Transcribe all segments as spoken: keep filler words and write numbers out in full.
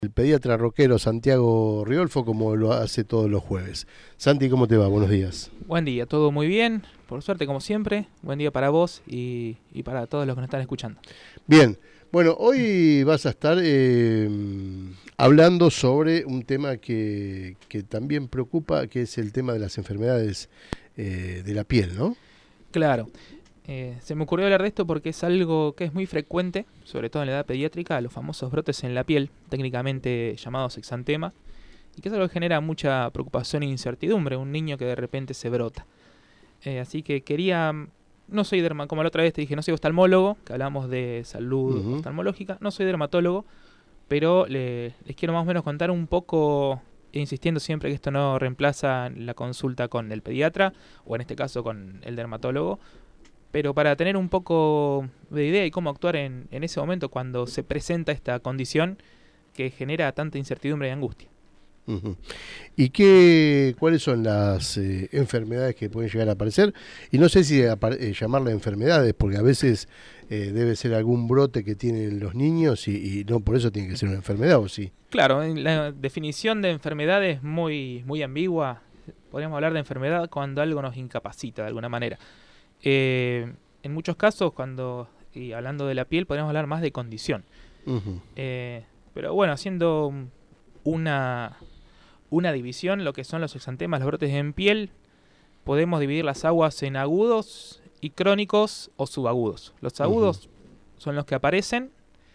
El pediatra rockero Santiago Riolfo, como lo hace todos los jueves. Santi, ¿cómo te va? Buenos días. Buen día, todo muy bien, por suerte como siempre. Buen día para vos y, y para todos los que nos están escuchando. Bien, bueno, hoy vas a estar eh, hablando sobre un tema que, que también preocupa, que es el tema de las enfermedades eh, de la piel, ¿no? Claro, eh, se me ocurrió hablar de esto porque es algo que es muy frecuente, sobre todo en la edad pediátrica, los famosos brotes en la piel, técnicamente llamados exantemas, y que es algo que genera mucha preocupación e incertidumbre, un niño que de repente se brota. Eh, así que quería, no soy dermatólogo, como la otra vez te dije, no soy oftalmólogo, que hablamos de salud uh-huh. oftalmológica, no soy dermatólogo, pero le, les quiero más o menos contar un poco, insistiendo siempre que esto no reemplaza la consulta con el pediatra, o en este caso con el dermatólogo, pero para tener un poco de idea y cómo actuar en, en ese momento cuando se presenta esta condición que genera tanta incertidumbre y angustia. Uh-huh. ¿Y qué, cuáles son las eh, enfermedades que pueden llegar a aparecer? Y no sé si apare- eh, llamarle enfermedades, porque a veces eh, debe ser algún brote que tienen los niños y, y no por eso tiene que ser una enfermedad, ¿o sí? Claro, la definición de enfermedad es muy, muy ambigua. Podríamos hablar de enfermedad cuando algo nos incapacita de alguna manera. Eh, en muchos casos, cuando y hablando de la piel, podríamos hablar más de condición. Uh-huh. Eh, pero bueno, haciendo una... Una división, lo que son los exantemas, los brotes en piel, podemos dividir las aguas en agudos y crónicos o subagudos. Los agudos uh-huh. son los que aparecen,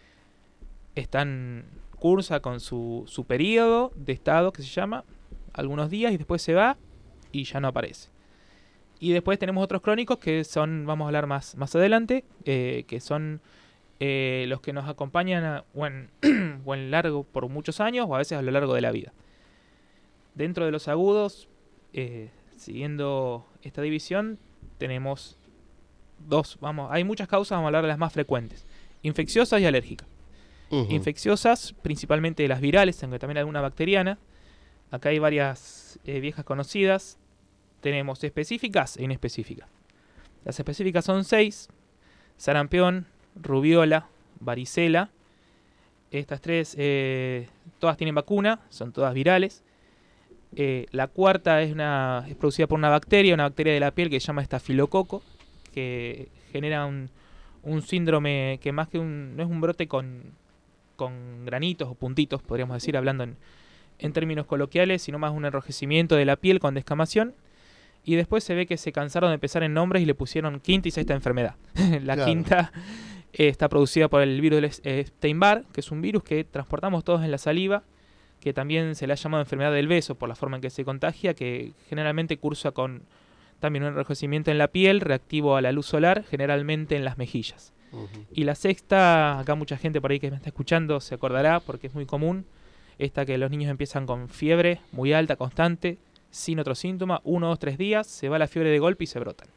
están cursa con su, su periodo de estado, que se llama, algunos días, y después se va y ya no aparece. Y después tenemos otros crónicos que son, vamos a hablar más, más adelante, eh, que son eh, los que nos acompañan a, o, en, o en largo por muchos años o a veces a lo largo de la vida. Dentro de los agudos, eh, siguiendo esta división, tenemos dos, vamos, hay muchas causas, vamos a hablar de las más frecuentes, infecciosas y alérgicas. Uh-huh. Infecciosas, principalmente las virales, aunque también alguna bacteriana. Acá hay varias eh, viejas conocidas. Tenemos específicas e inespecíficas. Las específicas son seis: sarampión, rubiola, varicela. Estas tres, eh, todas tienen vacuna, son todas virales. Eh, la cuarta es, una, es producida por una bacteria, una bacteria de la piel que se llama estafilococo, que genera un, un síndrome que más que un, no es un brote con, con granitos o puntitos, podríamos decir, hablando en, en términos coloquiales, sino más un enrojecimiento de la piel con descamación. Y después se ve que se cansaron de pensar en nombres y le pusieron quinta y sexta enfermedad. La claro. quinta eh, está producida por el virus del Epstein-Barr, que es un virus que transportamos todos en la saliva, que también se le ha llamado enfermedad del beso por la forma en que se contagia, que generalmente cursa con también un enrojecimiento en la piel, reactivo a la luz solar, generalmente en las mejillas. Uh-huh. Y la sexta, acá mucha gente por ahí que me está escuchando se acordará porque es muy común, esta que los niños empiezan con fiebre muy alta, constante, sin otro síntoma, uno, dos, tres días, se va la fiebre de golpe y se brotan.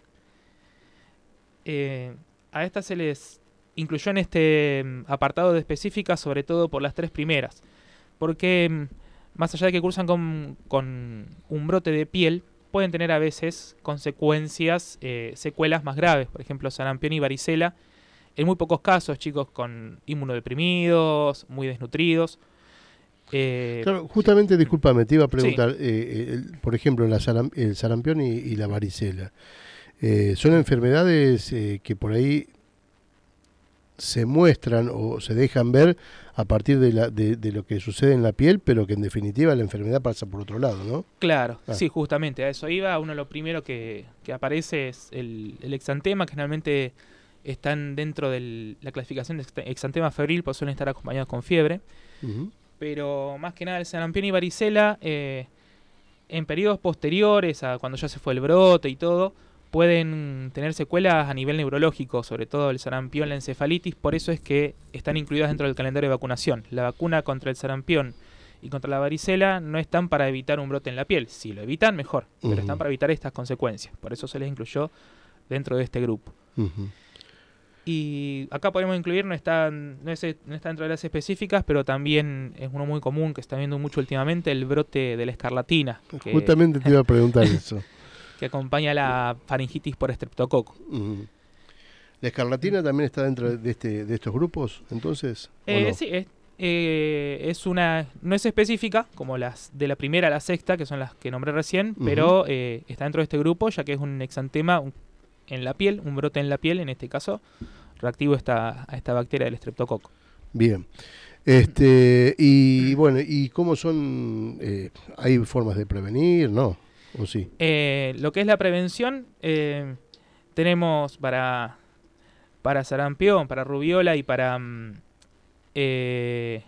Eh, a estas se les incluyó en este apartado de específicas, sobre todo por las tres primeras, porque más allá de que cursan con, con un brote de piel, pueden tener a veces consecuencias, eh, secuelas más graves, por ejemplo sarampión y varicela, en muy pocos casos, chicos con inmunodeprimidos, muy desnutridos. Eh, claro, justamente, discúlpame, te iba a preguntar, sí. eh, el, por ejemplo, la saram, el sarampión y, y la varicela, eh, ¿son enfermedades eh, que por ahí se muestran o se dejan ver a partir de, la, de, de lo que sucede en la piel, pero que en definitiva la enfermedad pasa por otro lado, ¿no? Claro, ah. sí, justamente, a eso iba. Uno de lo primero que, que aparece es el, el exantema, que generalmente están dentro de la clasificación de exantema febril, pues suelen estar acompañados con fiebre. Uh-huh. Pero más que nada el sarampión y varicela, eh, en periodos posteriores a cuando ya se fue el brote y todo, pueden tener secuelas a nivel neurológico, sobre todo el sarampión, la encefalitis, por eso es que están incluidas dentro del calendario de vacunación. La vacuna contra el sarampión y contra la varicela no están para evitar un brote en la piel. Si lo evitan, mejor, uh-huh. pero están para evitar estas consecuencias. Por eso se les incluyó dentro de este grupo. Uh-huh. Y acá podemos incluir, no está, no, es, no está dentro de las específicas, pero también es uno muy común que está viendo mucho últimamente, el brote de la escarlatina. Que, justamente te iba a preguntar eso. Que acompaña la faringitis por estreptococo. Uh-huh. ¿La escarlatina también está dentro de este de estos grupos, entonces? Eh, no? Sí, es, Eh, es una, no es específica, como las de la primera a la sexta, que son las que nombré recién, uh-huh. pero eh, está dentro de este grupo, ya que es un exantema un, en la piel, un brote en la piel, en este caso, reactivo a esta, a esta bacteria del estreptococo. Bien. Este, y bueno, ¿y cómo son? Eh, ¿Hay formas de prevenir, no? ¿O sí? Eh, lo que es la prevención, eh, tenemos para, para sarampión, para rubiola y para... Eh,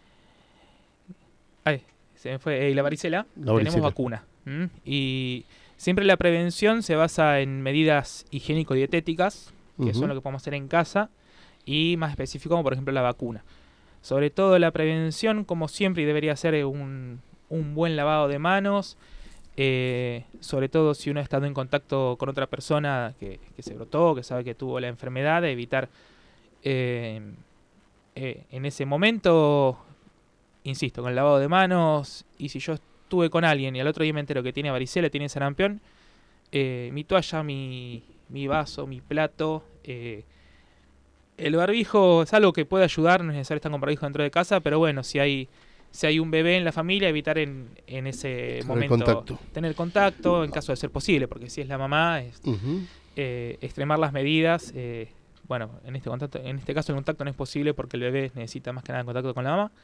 ay, se me fue, eh, la varicela, la varicela. Tenemos vacuna. ¿Mm? Y siempre la prevención se basa en medidas higiénico-dietéticas, que uh-huh. son lo que podemos hacer en casa, y más específico, como por ejemplo la vacuna. Sobre todo la prevención, como siempre, y debería ser un, un buen lavado de manos, eh, sobre todo si uno ha estado en contacto con otra persona que, que se brotó, que sabe que tuvo la enfermedad, de evitar eh, eh, en ese momento, insisto, con el lavado de manos, y si yo estuve con alguien y al otro día me entero que tiene varicela, tiene sarampión, eh, mi toalla, mi, mi vaso, mi plato... Eh, El barbijo es algo que puede ayudar, no es necesario estar con barbijo dentro de casa, pero bueno, si hay si hay un bebé en la familia, evitar en, en ese tener momento contacto. tener contacto, en caso de ser posible, porque si es la mamá, es, uh-huh. eh, extremar las medidas. Eh, bueno, en este contacto, en este caso el contacto no es posible porque el bebé necesita más que nada contacto con la mamá,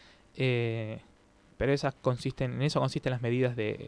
eh, pero esas consisten, en eso consisten las medidas de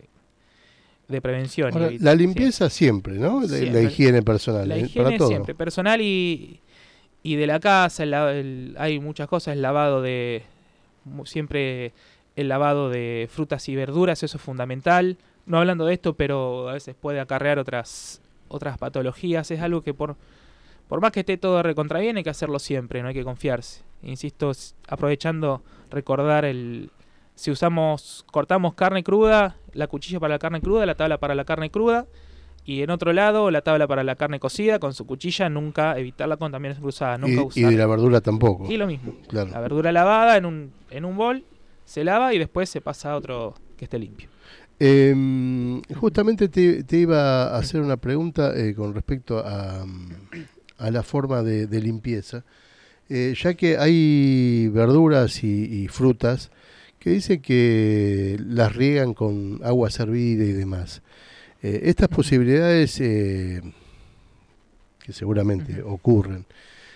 de prevención. Ahora, y, la limpieza sí. siempre, ¿no? La, siempre. la higiene personal. La ¿eh? higiene Para todo. Siempre, personal y Y de la casa, el, el, hay muchas cosas, el lavado de, siempre el lavado de frutas y verduras, eso es fundamental. No hablando de esto, pero a veces puede acarrear otras otras patologías. Es algo que por, por más que esté todo recontra bien, hay que hacerlo siempre, no hay que confiarse. Insisto, aprovechando, recordar el... Si usamos, cortamos carne cruda, la cuchilla para la carne cruda, la tabla para la carne cruda. Y en otro lado, la tabla para la carne cocida, con su cuchilla, nunca evitar la contaminación cruzada, nunca y, usar. Y de la verdura tampoco. Y lo mismo. Claro. La verdura lavada en un, en un bol, se lava y después se pasa a otro que esté limpio. Eh, justamente te, te iba a hacer una pregunta eh, con respecto a, a la forma de, de limpieza, eh, ya que hay verduras y, y frutas que dicen que las riegan con agua servida y demás. Eh, estas posibilidades eh, que seguramente uh-huh. ocurren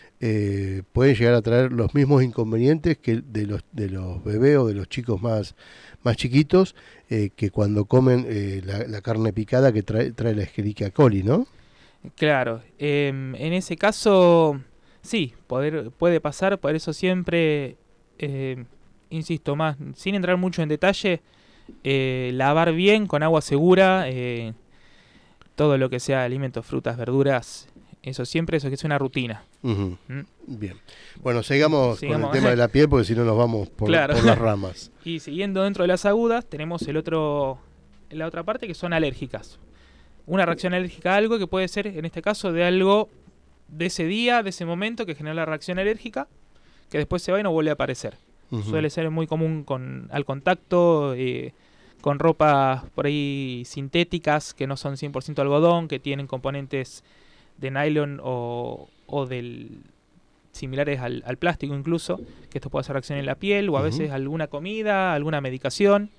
eh, pueden llegar a traer los mismos inconvenientes que de los de los bebés o de los chicos más más chiquitos eh, que cuando comen eh, la, la carne picada que trae, trae la Escherichia coli, ¿no? Claro, eh, en ese caso sí, poder, puede pasar, por eso siempre, eh, insisto más, sin entrar mucho en detalle, Eh, lavar bien con agua segura eh, todo lo que sea alimentos, frutas, verduras, eso siempre, eso que es una rutina. Uh-huh. ¿Mm? Bien, bueno, sigamos, sigamos con el tema de la piel porque si no nos vamos por, claro. por las ramas. Y siguiendo dentro de las agudas tenemos el otro, la otra parte que son alérgicas. Una reacción alérgica a algo que puede ser, en este caso, de algo de ese día, de ese momento que genera la reacción alérgica, que después se va y no vuelve a aparecer. Uh-huh. Suele ser muy común con al contacto, eh, con ropas por ahí sintéticas que no son cien por ciento algodón, que tienen componentes de nylon o, o del similares al, al plástico incluso, que esto puede hacer reacción en la piel o a uh-huh. veces alguna comida, alguna medicación,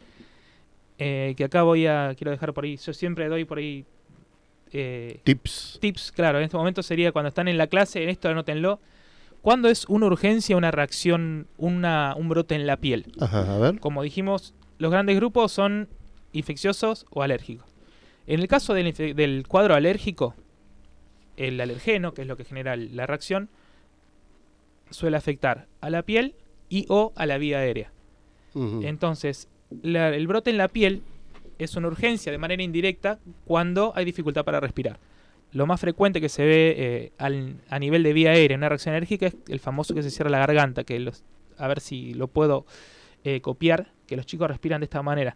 eh, que acá voy a, quiero dejar por ahí, yo siempre doy por ahí eh, tips. Tips, claro, en este momento sería cuando están en la clase, en esto anótenlo. ¿Cuándo es una urgencia, una reacción, una, un brote en la piel? Ajá, a ver. Como dijimos, los grandes grupos son infecciosos o alérgicos. En el caso del, del cuadro alérgico, el alergeno, que es lo que genera la reacción, suele afectar a la piel y o a la vía aérea. Uh-huh. Entonces, la, el brote en la piel es una urgencia de manera indirecta cuando hay dificultad para respirar. Lo más frecuente que se ve eh, al, a nivel de vía aérea en una reacción alérgica es el famoso que se cierra la garganta, que los, a ver si lo puedo eh, copiar, que los chicos respiran de esta manera.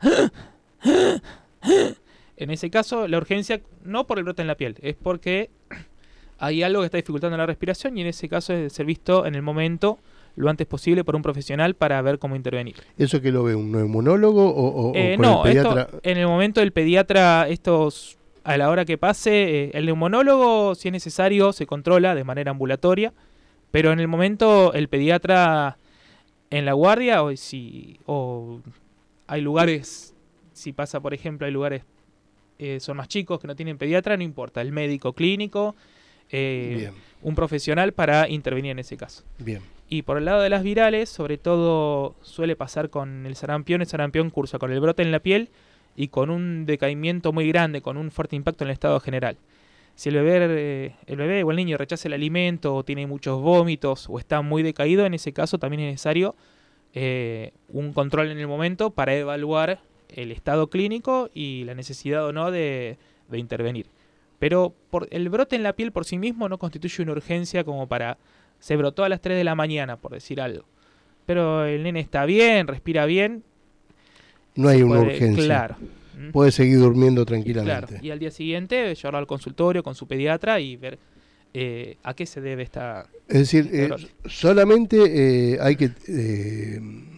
En ese caso, la urgencia no por el brote en la piel, es porque hay algo que está dificultando la respiración y en ese caso es ser visto en el momento lo antes posible por un profesional para ver cómo intervenir. ¿Eso que lo ve un neumonólogo o, o, eh, o con no, el pediatra? Esto, en el momento del pediatra, estos... A la hora que pase, eh, el neumonólogo, si es necesario, se controla de manera ambulatoria, pero en el momento el pediatra en la guardia o si o hay lugares, si pasa por ejemplo, hay lugares eh, son más chicos que no tienen pediatra, no importa, el médico clínico, eh, un profesional para intervenir en ese caso. Bien. Y por el lado de las virales, sobre todo suele pasar con el sarampión. El sarampión cursa con el brote en la piel y con un decaimiento muy grande, con un fuerte impacto en el estado general. Si el bebé, eh, el bebé o el niño rechaza el alimento o tiene muchos vómitos o está muy decaído, en ese caso también es necesario eh, un control en el momento para evaluar el estado clínico y la necesidad o no de, de intervenir. Pero por, el brote en la piel por sí mismo no constituye una urgencia como para... Se brotó a las tres de la mañana, por decir algo. Pero el nene está bien, respira bien. No hay una puede, urgencia. Claro. Puede seguir durmiendo tranquilamente. Claro. Y al día siguiente llevarlo al consultorio con su pediatra y ver eh, a qué se debe esta... Es decir, eh, solamente eh, hay que eh,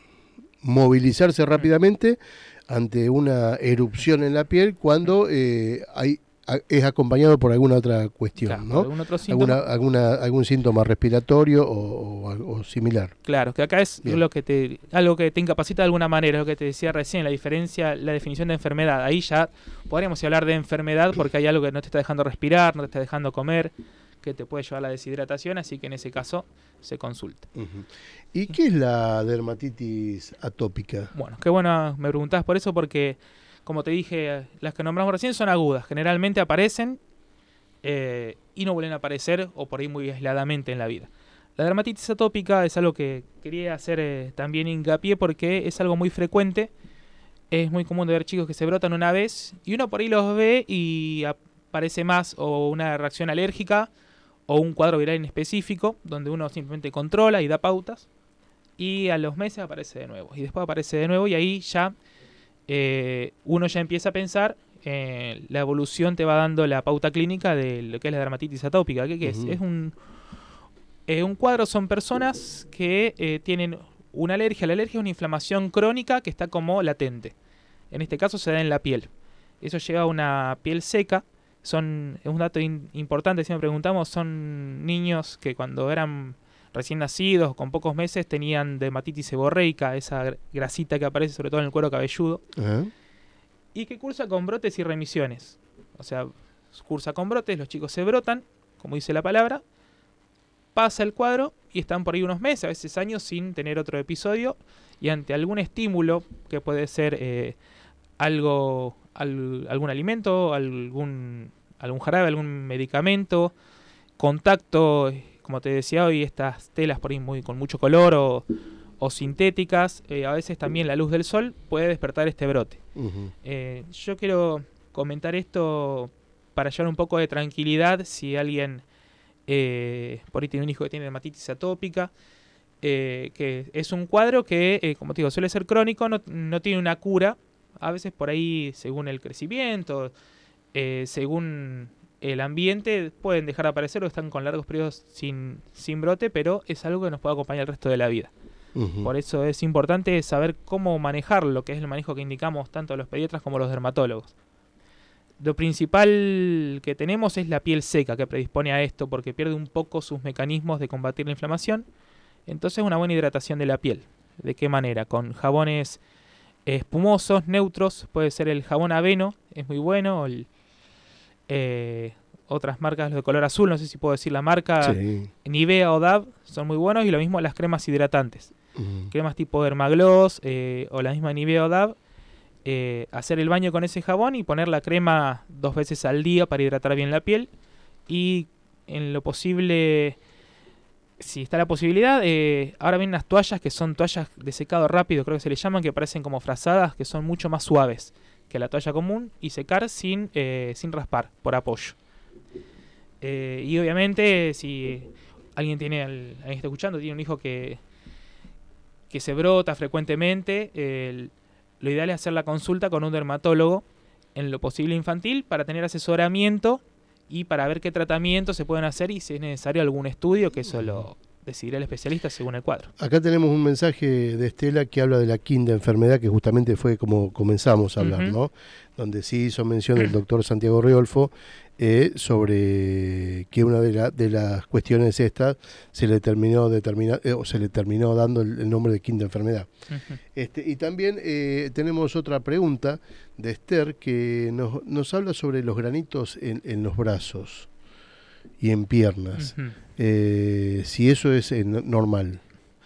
movilizarse rápidamente ante una erupción en la piel cuando eh, hay... es acompañado por alguna otra cuestión, claro, ¿no? ¿Algún otro síntoma? ¿Alguna, alguna, algún síntoma respiratorio o, o, o similar? Claro, que acá es lo que te, algo que te incapacita de alguna manera, lo que te decía recién, la diferencia, la definición de enfermedad. Ahí ya podríamos hablar de enfermedad porque hay algo que no te está dejando respirar, no te está dejando comer, que te puede llevar a la deshidratación, así que en ese caso se consulta. Uh-huh. ¿Y qué es la dermatitis atópica? Bueno, qué bueno me preguntás por eso porque... Como te dije, las que nombramos recién son agudas. Generalmente aparecen eh, y no vuelven a aparecer o por ahí muy aisladamente en la vida. La dermatitis atópica es algo que quería hacer eh, también hincapié porque es algo muy frecuente. Es muy común de ver chicos que se brotan una vez y uno por ahí los ve y aparece más o una reacción alérgica o un cuadro viral en específico donde uno simplemente controla y da pautas y a los meses aparece de nuevo. Y después aparece de nuevo y ahí ya... Eh, uno ya empieza a pensar, eh, la evolución te va dando la pauta clínica de lo que es la dermatitis atópica. ¿Qué, qué uh-huh. es? Es un, eh, un cuadro, son personas que eh, tienen una alergia. La alergia es una inflamación crónica que está como latente. En este caso se da en la piel. Eso lleva a una piel seca. Son, es un dato in, importante, si me preguntamos, son niños que cuando eran... recién nacidos, con pocos meses, tenían dermatitis seborreica, esa grasita que aparece sobre todo en el cuero cabelludo, uh-huh. y que cursa con brotes y remisiones. O sea, cursa con brotes, los chicos se brotan, como dice la palabra, pasa el cuadro y están por ahí unos meses, a veces años, sin tener otro episodio, y ante algún estímulo, que puede ser eh, algo, al, algún alimento, algún, algún jarabe, algún medicamento, contacto... Como te decía hoy, estas telas por ahí muy, con mucho color o, o sintéticas, eh, a veces también la luz del sol puede despertar este brote. Uh-huh. Eh, yo quiero comentar esto para llevar un poco de tranquilidad si alguien eh, por ahí tiene un hijo que tiene dermatitis atópica, eh, que es un cuadro que, eh, como te digo, suele ser crónico, no, no tiene una cura, a veces por ahí según el crecimiento, eh, según... el ambiente pueden dejar de aparecer o están con largos periodos sin, sin brote, pero es algo que nos puede acompañar el resto de la vida. Uh-huh. Por eso es importante saber cómo manejarlo, que es el manejo que indicamos tanto los pediatras como los dermatólogos. Lo principal que tenemos es la piel seca, que predispone a esto porque pierde un poco sus mecanismos de combatir la inflamación. Entonces una buena hidratación de la piel. ¿De qué manera? Con jabones espumosos, neutros, puede ser el jabón Aveno, es muy bueno, o el Eh, otras marcas, los de color azul, no sé si puedo decir la marca, sí. Nivea o Dove son muy buenos, y lo mismo las cremas hidratantes, uh-huh. cremas tipo Dermagloss eh, o la misma Nivea o Dove, eh, hacer el baño con ese jabón y poner la crema dos veces al día para hidratar bien la piel, y en lo posible, si está la posibilidad, eh, ahora vienen unas toallas que son toallas de secado rápido, creo que se les llaman, que parecen como frazadas, que son mucho más suaves que la toalla común, y secar sin, eh, sin raspar, por apoyo. Eh, y obviamente, si alguien tiene, alguien que está escuchando, tiene un hijo que, que se brota frecuentemente, eh, lo ideal es hacer la consulta con un dermatólogo, en lo posible infantil, para tener asesoramiento y para ver qué tratamientos se pueden hacer y si es necesario algún estudio, que eso lo, decidirá el especialista según el cuadro. Acá tenemos un mensaje de Estela que habla de la quinta enfermedad, que justamente fue como comenzamos a hablar, uh-huh. ¿no? Donde sí hizo mención el doctor Santiago Riolfo eh, sobre que una de, la, de las cuestiones estas se le terminó determina, eh, o se le terminó dando el, el nombre de quinta enfermedad. Uh-huh. Este, y también eh, tenemos otra pregunta de Esther que nos, nos habla sobre los granitos en, en los brazos y en piernas. Uh-huh. Eh, si eso es eh, normal.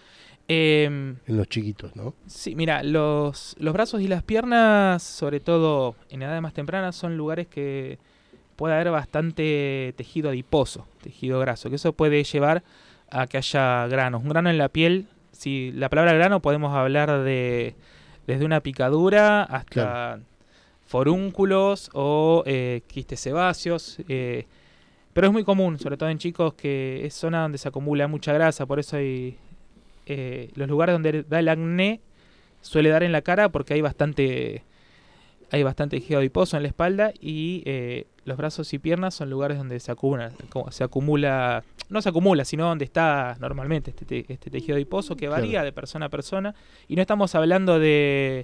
Eh, en los chiquitos, ¿no? Sí, mira, los, los brazos y las piernas, sobre todo en edades más tempranas, son lugares que puede haber bastante tejido adiposo, tejido graso, que eso puede llevar a que haya granos. Un grano en la piel, si la palabra grano podemos hablar de desde una picadura hasta claro. forúnculos o eh, quistes sebáceos, eh, pero es muy común, sobre todo en chicos, que es zona donde se acumula mucha grasa, por eso hay eh, los lugares donde da el acné suele dar en la cara porque hay bastante hay bastante tejido adiposo en la espalda y eh, los brazos y piernas son lugares donde se acumula, se acumula, no se acumula, sino donde está normalmente este, te, este tejido adiposo que varía claro. de persona a persona, y no estamos hablando de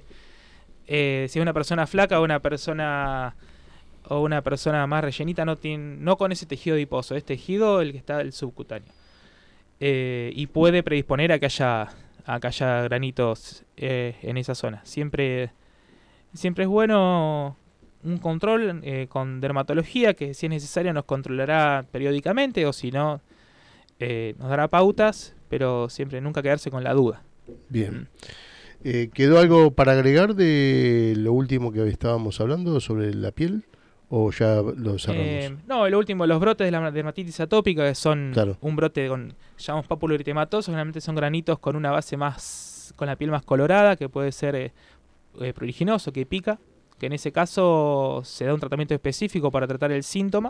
eh, si es una persona flaca o una persona o una persona más rellenita, no tiene, no con ese tejido adiposo, es tejido el que está el subcutáneo. Eh, y puede predisponer a que haya, a que haya granitos eh, en esa zona. Siempre, siempre es bueno un control eh, con dermatología, que si es necesario nos controlará periódicamente, o si no, eh, nos dará pautas, pero siempre nunca quedarse con la duda. Bien. Mm. Eh, ¿Quedó algo para agregar de lo último que estábamos hablando sobre la piel? ¿O ya lo cerramos? Eh, no, lo último, los brotes de la dermatitis atópica, que son claro. un brote con, llamamos pápulo eritematoso, generalmente son granitos con una base más, con la piel más colorada, que puede ser eh, eh, pruriginoso, que pica, que en ese caso se da un tratamiento específico para tratar el síntoma,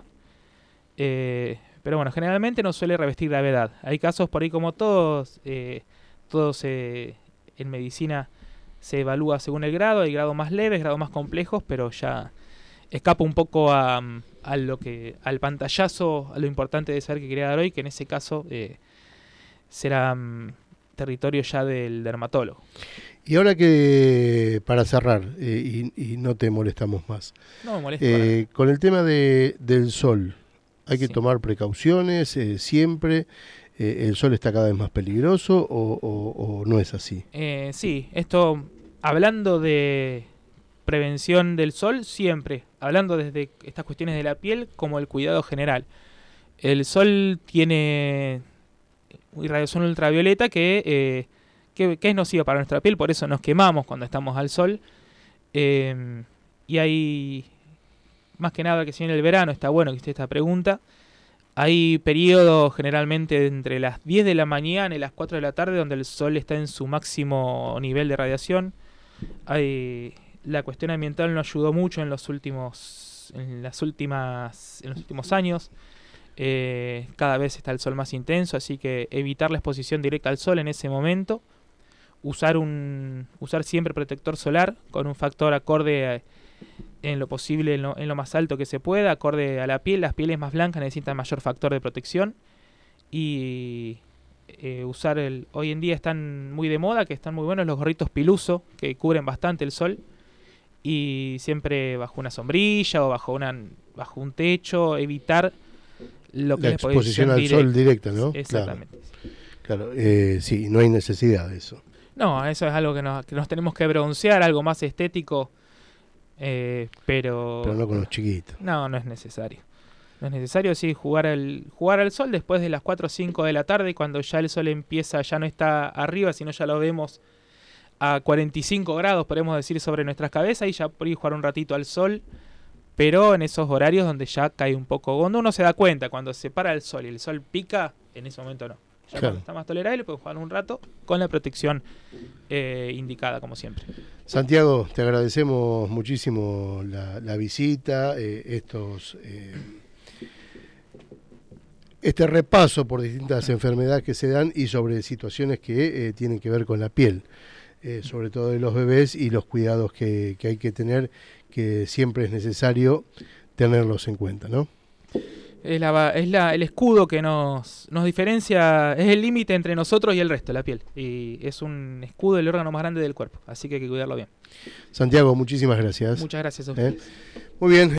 eh, pero bueno, generalmente no suele revestir gravedad. Hay casos por ahí como todos, eh, todos eh, en medicina se evalúa según el grado, hay grados más leves, grados más complejos, pero ya escapa un poco a, a lo que al pantallazo, a lo importante de saber que quería dar hoy, que en ese caso eh, será um, territorio ya del dermatólogo. Y ahora que, para cerrar, eh, y, y no te molestamos más, no me molesta eh, con el tema de, del sol, hay que sí. tomar precauciones eh, siempre. Eh, ¿El sol está cada vez más peligroso o, o, o no es así? Eh, sí, esto, hablando de prevención del sol, siempre, hablando desde estas cuestiones de la piel como el cuidado general. El sol tiene irradiación ultravioleta que, eh, que, que es nociva para nuestra piel, por eso nos quemamos cuando estamos al sol. Eh, y hay, más que nada que si en el verano, está bueno que esté esta pregunta, hay periodos generalmente entre las diez de la mañana y las cuatro de la tarde donde el sol está en su máximo nivel de radiación. Hay... La cuestión ambiental no ayudó mucho en los últimos, en las últimas, en los últimos años. Eh, cada vez está el sol más intenso, así que evitar la exposición directa al sol en ese momento. Usar un, usar siempre protector solar con un factor acorde a, en lo posible, en lo, en lo más alto que se pueda, acorde a la piel. Las pieles más blancas necesitan mayor factor de protección. Y eh, usar el, hoy en día están muy de moda, que están muy buenos los gorritos piluso, que cubren bastante el sol. Y siempre bajo una sombrilla o bajo una bajo un techo, evitar lo que la es exposición al directa. sol directa, ¿no? Exactamente. Claro, claro eh, sí, no hay necesidad de eso. No, eso es algo que nos, que nos tenemos que broncear, algo más estético, eh, pero... Pero no con los chiquitos. No, no es necesario. No es necesario, sí, jugar al, jugar al sol después de las cuatro o cinco de la tarde, cuando ya el sol empieza, ya no está arriba, sino ya lo vemos a cuarenta y cinco grados, podemos decir, sobre nuestras cabezas, y ya por ahí jugar un ratito al sol, pero en esos horarios donde ya cae un poco, cuando uno se da cuenta, cuando se para el sol y el sol pica, en ese momento no. Ya claro. Cuando está más tolerable puede jugar un rato con la protección eh, indicada, como siempre. Santiago, te agradecemos muchísimo la, la visita, eh, estos eh, este repaso por distintas enfermedades que se dan y sobre situaciones que eh, tienen que ver con la piel. Eh, sobre todo de los bebés y los cuidados que, que hay que tener, que siempre es necesario tenerlos en cuenta, ¿no? Es, la, es la, el escudo que nos, nos diferencia, es el límite entre nosotros y el resto, la piel. Y es un escudo del órgano más grande del cuerpo, así que hay que cuidarlo bien. Santiago, muchísimas gracias. Muchas gracias a ustedes. ¿Eh? Muy bien.